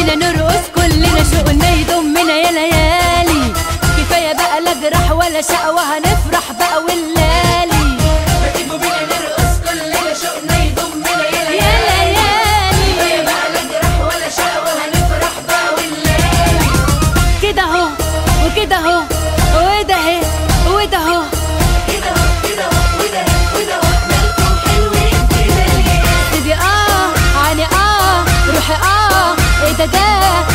بينا نرقص كلنا شوقنا يضمنا يا ليالي. كفاية بقى لا جراح ولا شقوة هنفرح بقى والليالي. ما تيجوا بينا نرقص كلنا شوقنا يضمنا يا ليالي. كفاية بقى لا جراح ولا شقوة هنفرح بقى والليالي. كده اهو وكده اهو وده اهي وده اهو كده اهو كده اهو وده وده اهو مالكم حلوين كده ليه؟ سيدي عيني روحي ايه ده